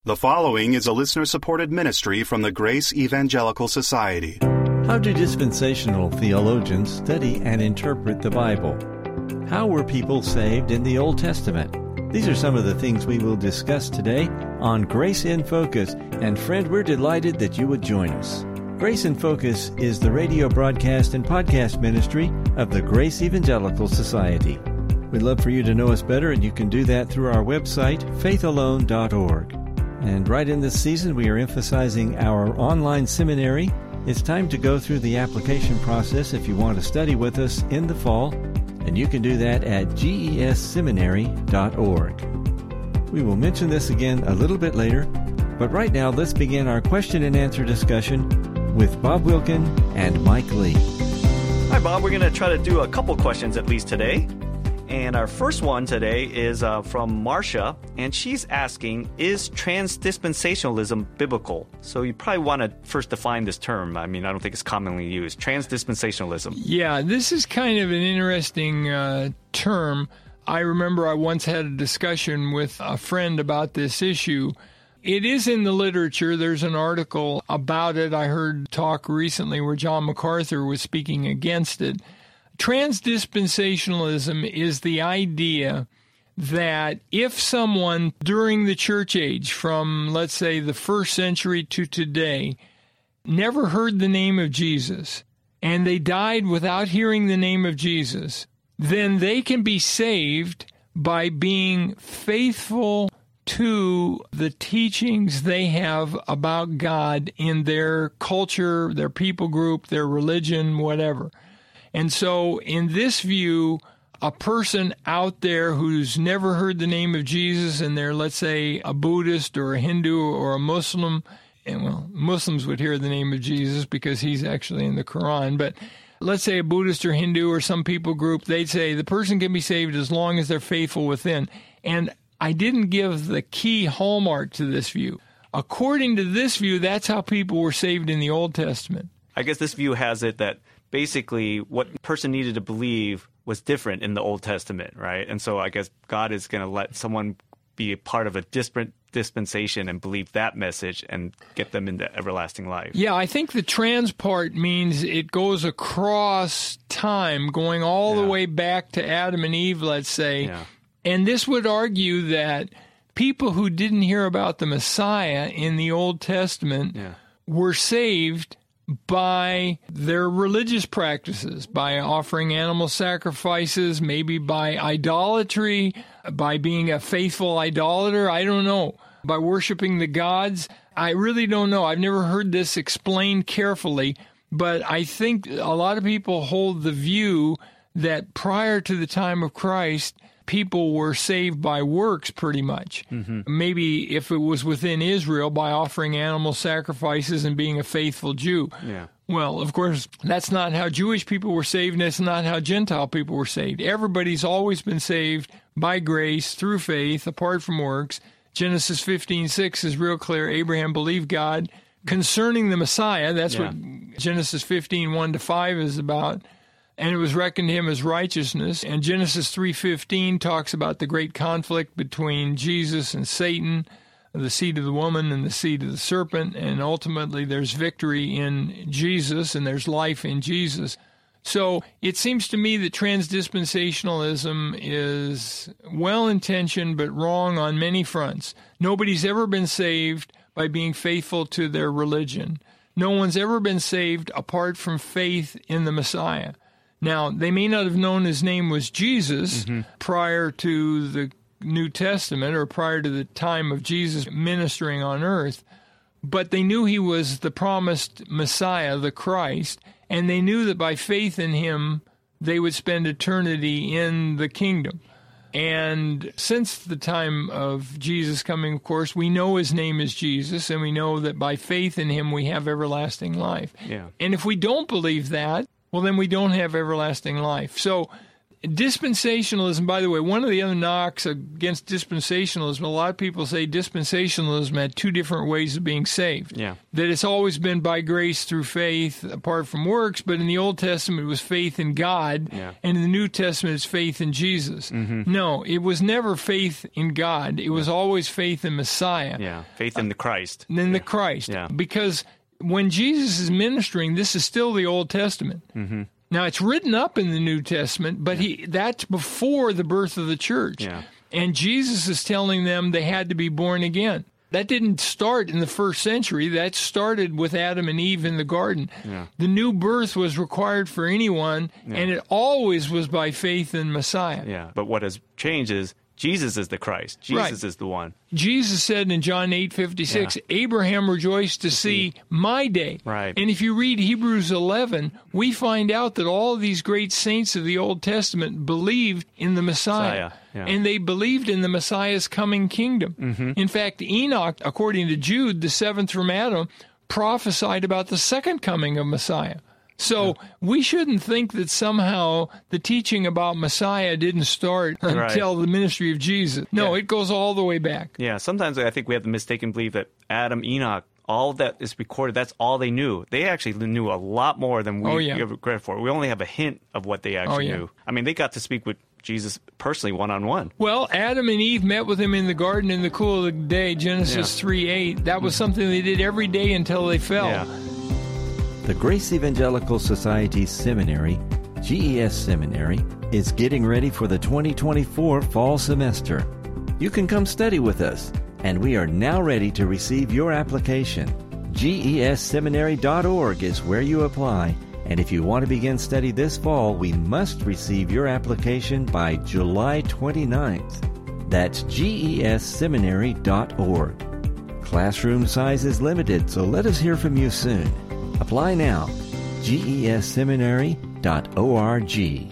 The following is a listener-supported ministry from the Grace Evangelical Society. How do dispensational theologians study and interpret the Bible? How were people saved in the Old Testament? These are some of the things we will discuss today on Grace in Focus. And friend, we're delighted that you would join us. Grace in Focus is the radio broadcast and podcast ministry of the Grace Evangelical Society. We'd love for you to know us better, and you can do that through our website, faithalone.org. And right in this season, we are emphasizing our online seminary. It's time to go through the application process if you want to study with us in the fall, and you can do that at gesseminary.org. We will mention this again a little bit later, but right now let's begin our question and answer discussion with Bob Wilkin and Mike Lee. Hi, Bob. We're going to try to do a couple questions at least today. And our first one today is from Marcia, and she's asking, is transdispensationalism biblical? So you probably want to first define this term. I mean, I don't think it's commonly used. Transdispensationalism. Yeah, this is kind of an interesting term. I remember I once had a discussion with a friend about this issue. It is in the literature. There's an article about it. I heard talk recently where John MacArthur was speaking against it. Transdispensationalism is the idea that if someone during the church age, from, let's say, the first century to today, never heard the name of Jesus, and they died without hearing the name of Jesus, then they can be saved by being faithful to the teachings they have about God in their culture, their people group, their religion, whatever. And so in this view, a person out there who's never heard the name of Jesus and they're, let's say, a Buddhist or a Hindu or a Muslim, and well, Muslims would hear the name of Jesus because he's actually in the Quran, but let's say a Buddhist or Hindu or some people group, they'd say the person can be saved as long as they're faithful within. And I didn't give the key hallmark to this view. According to this view, that's how people were saved in the Old Testament. I guess this view has it that basically what a person needed to believe was different in the Old Testament, right? And so I guess God is going to let someone be a part of a different dispensation and believe that message and get them into everlasting life. Yeah, I think the trans part means it goes across time, going all the way back to Adam and Eve, let's say. Yeah. And this would argue that people who didn't hear about the Messiah in the Old Testament were saved by their religious practices, by offering animal sacrifices, maybe by idolatry, by being a faithful idolater, I don't know, by worshiping the gods. I really don't know. I've never heard this explained carefully, but I think a lot of people hold the view that prior to the time of Christ, people were saved by works pretty much. Mm-hmm. Maybe if it was within Israel, by offering animal sacrifices and being a faithful Jew. Yeah. Well, of course, that's not how Jewish people were saved, and it's not how Gentile people were saved. Everybody's always been saved by grace, through faith, apart from works. Genesis 15:6 is real clear. Abraham believed God concerning the Messiah. That's what Genesis 15:1-5 is about. And it was reckoned to him as righteousness. And Genesis 3:15 talks about the great conflict between Jesus and Satan, the seed of the woman and the seed of the serpent. And ultimately there's victory in Jesus and there's life in Jesus. So it seems to me that transdispensationalism is well-intentioned but wrong on many fronts. Nobody's ever been saved by being faithful to their religion. No one's ever been saved apart from faith in the Messiah. Now, they may not have known his name was Jesus prior to the New Testament or prior to the time of Jesus ministering on earth, but they knew he was the promised Messiah, the Christ, and they knew that by faith in him, they would spend eternity in the kingdom. And since the time of Jesus coming, of course, we know his name is Jesus, and we know that by faith in him, we have everlasting life. Yeah. And if we don't believe that, well, then we don't have everlasting life. So Dispensationalism, by the way, one of the other knocks against dispensationalism, a lot of people say dispensationalism had two different ways of being saved. Yeah. That it's always been by grace through faith apart from works, but in the Old Testament it was faith in God, and in the New Testament it's faith in Jesus. No, it was never faith in God. It was always faith in Messiah. Yeah, faith in the Christ. In the Christ. Yeah. Because when Jesus is ministering, this is still the Old Testament. Now, it's written up in the New Testament, but that's before the birth of the church. Yeah. And Jesus is telling them they had to be born again. That didn't start in the first century. That started with Adam and Eve in the garden. Yeah. The new birth was required for anyone, and it always was by faith in Messiah. Yeah, but what has changed is Jesus is the Christ. Jesus is the one. Jesus said in John 8:56, Abraham rejoiced to see my day. Right. And if you read Hebrews 11, we find out that all of these great saints of the Old Testament believed in the Messiah. Yeah. And they believed in the Messiah's coming kingdom. In fact, Enoch, according to Jude, the seventh from Adam, prophesied about the second coming of Messiah. So we shouldn't think that somehow the teaching about Messiah didn't start until the ministry of Jesus. No, it goes all the way back. Yeah, sometimes I think we have the mistaken belief that Adam, Enoch, all that is recorded, that's all they knew. They actually knew a lot more than we give credit for. We only have a hint of what they actually knew. I mean, they got to speak with Jesus personally one-on-one. Well, Adam and Eve met with him in the garden in the cool of the day, Genesis 3:8. That was something they did every day until they fell. Yeah. The Grace Evangelical Society Seminary, GES Seminary, is getting ready for the 2024 fall semester. You can come study with us, and we are now ready to receive your application. GESseminary.org is where you apply, and if you want to begin study this fall, we must receive your application by July 29th. That's GESseminary.org. Classroom size is limited, so let us hear from you soon. Apply now. GESseminary.org.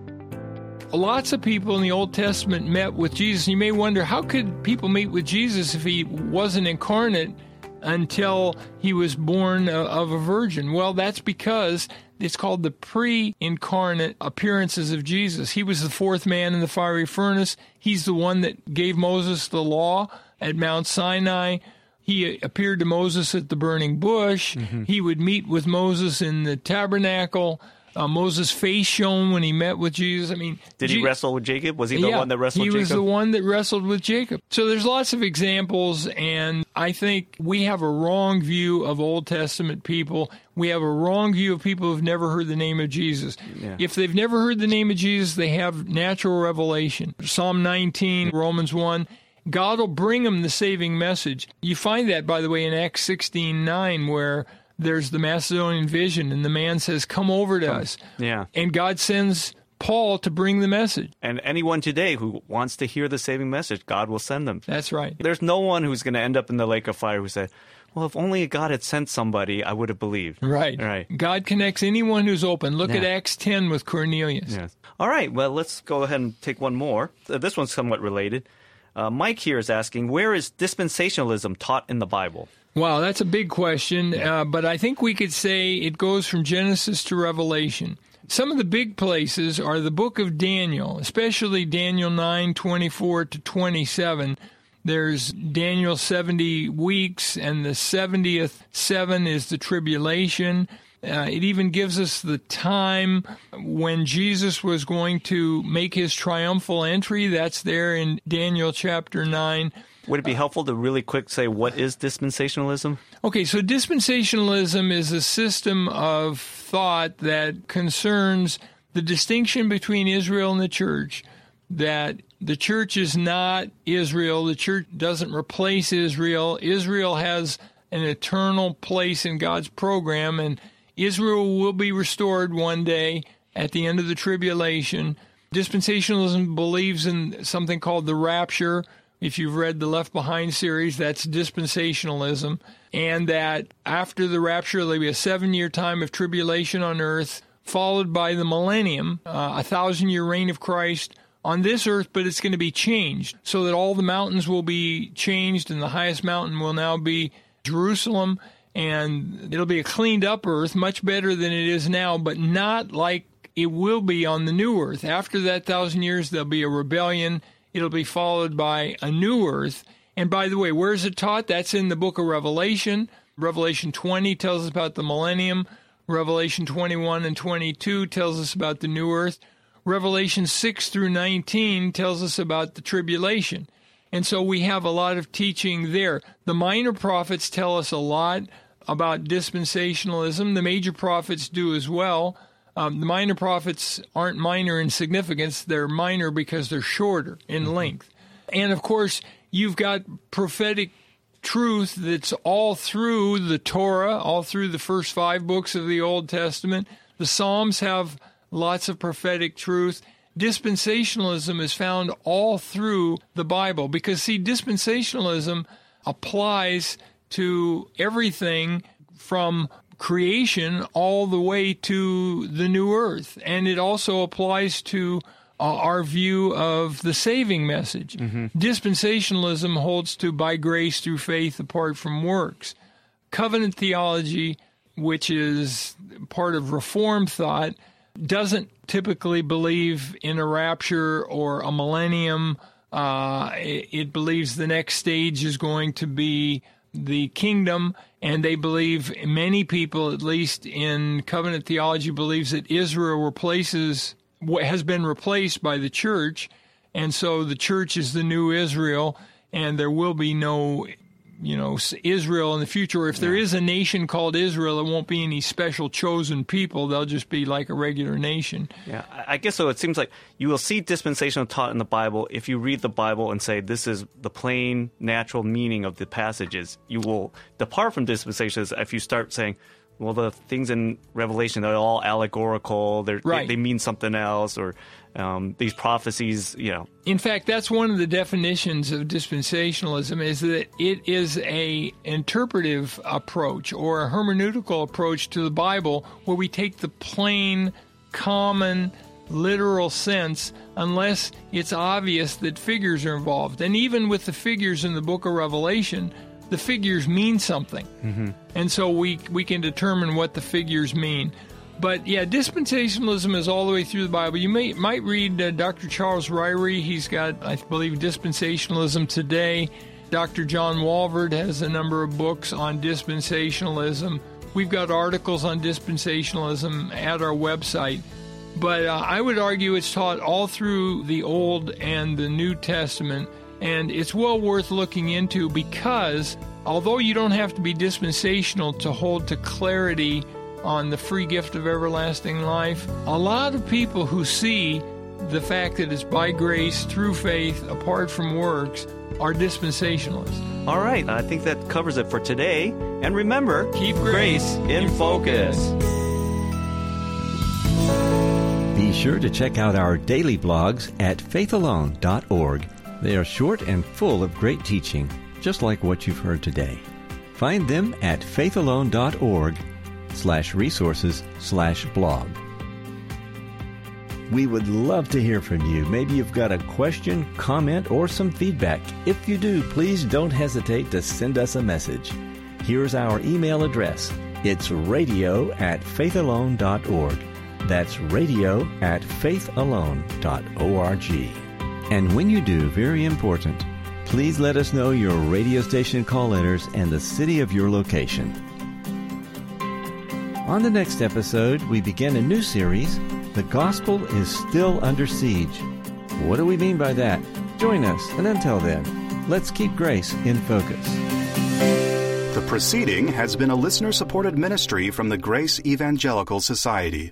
Lots of people in the Old Testament met with Jesus. You may wonder, how could people meet with Jesus if he wasn't incarnate until he was born of a virgin? Well, that's because it's called the pre-incarnate appearances of Jesus. He was the fourth man in the fiery furnace. He's the one that gave Moses the law at Mount Sinai. He appeared to Moses at the burning bush. He would meet with Moses in the tabernacle. Moses' face shone when he met with Jesus. I mean, did he wrestle with Jacob? Was he the one that wrestled with Jacob? He was the one that wrestled with Jacob. So there's lots of examples, and I think we have a wrong view of Old Testament people. We have a wrong view of people who've never heard the name of Jesus. Yeah. If they've never heard the name of Jesus, they have natural revelation. Psalm 19, Romans 1. God will bring them the saving message. You find that, by the way, in Acts 16:9, where there's the Macedonian vision, and the man says, come over to us. Yeah. And God sends Paul to bring the message. And anyone today who wants to hear the saving message, God will send them. That's right. There's no one who's going to end up in the lake of fire who said, well, if only God had sent somebody, I would have believed. Right. God connects anyone who's open. Look at Acts 10 with Cornelius. Yes. All right. Well, let's go ahead and take one more. This one's somewhat related. Mike here is asking, where is dispensationalism taught in the Bible? Wow, that's a big question, but I think we could say it goes from Genesis to Revelation. Some of the big places are the book of Daniel, especially Daniel 9:24 to 27. There's Daniel 70 weeks, and the 70th 7 is the tribulation. It even gives us the time when Jesus was going to make his triumphal entry. That's there in Daniel chapter 9. Would it be helpful to really quick say what is dispensationalism? Okay, so dispensationalism is a system of thought that concerns the distinction between Israel and the church, that the church is not Israel, the church doesn't replace Israel. Israel has an eternal place in God's program, and Israel will be restored one day at the end of the tribulation. Dispensationalism believes in something called the rapture. If you've read the Left Behind series, that's dispensationalism. And that after the rapture, there'll be a 7-year time of tribulation on earth, followed by the millennium, a 1,000-year reign of Christ on this earth, but it's going to be changed so that all the mountains will be changed, and the highest mountain will now be Jerusalem. And it'll be a cleaned up earth, much better than it is now, but not like it will be on the new earth. After that 1,000 years, there'll be a rebellion. It'll be followed by a new earth. And by the way, where is it taught? That's in the book of Revelation. Revelation 20 tells us about the millennium. Revelation 21 and 22 tells us about the new earth. Revelation 6 through 19 tells us about the tribulation. And so we have a lot of teaching there. The minor prophets tell us a lot about dispensationalism. The major prophets do as well. The minor prophets aren't minor in significance. They're minor because they're shorter in length. And, of course, you've got prophetic truth that's all through the Torah, all through the first 5 books of the Old Testament. The Psalms have lots of prophetic truth. Dispensationalism is found all through the Bible because, see, dispensationalism applies to everything from creation all the way to the new earth. And it also applies to our view of the saving message. Dispensationalism holds to by grace through faith apart from works. Covenant theology, which is part of Reformed thought, doesn't typically believe in a rapture or a millennium. It believes the next stage is going to be the kingdom, and they believe, many people, at least in covenant theology, believes that Israel has been replaced by the church, and so the church is the new Israel, and there will be no, Israel in the future. If there is a nation called Israel, it won't be any special chosen people. They'll just be like a regular nation. Yeah, I guess so. It seems like you will see dispensational taught in the Bible. If you read the Bible and say this is the plain, natural meaning of the passages, you will depart from dispensations if you start saying, well, the things in Revelation are all allegorical. They mean something else, or these prophecies, In fact, that's one of the definitions of dispensationalism, is that it is a interpretive approach or a hermeneutical approach to the Bible where we take the plain, common, literal sense unless it's obvious that figures are involved. And even with the figures in the book of Revelation, the figures mean something. And so we can determine what the figures mean. But yeah, dispensationalism is all the way through the Bible. You might read Dr. Charles Ryrie. He's got, I believe, Dispensationalism Today. Dr. John Walvoord has a number of books on dispensationalism. We've got articles on dispensationalism at our website. But I would argue it's taught all through the Old and the New Testament. And it's well worth looking into because although you don't have to be dispensational to hold to clarity on the free gift of everlasting life, a lot of people who see the fact that it's by grace, through faith, apart from works, are dispensationalists. All right, I think that covers it for today. And remember, keep grace in focus. Be sure to check out our daily blogs at faithalone.org. They are short and full of great teaching, just like what you've heard today. Find them at faithalone.org/resources/blog. We would love to hear from you. Maybe you've got a question, comment, or some feedback. If you do, please don't hesitate to send us a message. Here's our email address. It's radio@faithalone.org. That's radio@faithalone.org. And when you do, very important, please let us know your radio station call letters and the city of your location. On the next episode, we begin a new series, The Gospel is Still Under Siege. What do we mean by that? Join us, and until then, let's keep grace in focus. The proceeding has been a listener-supported ministry from the Grace Evangelical Society.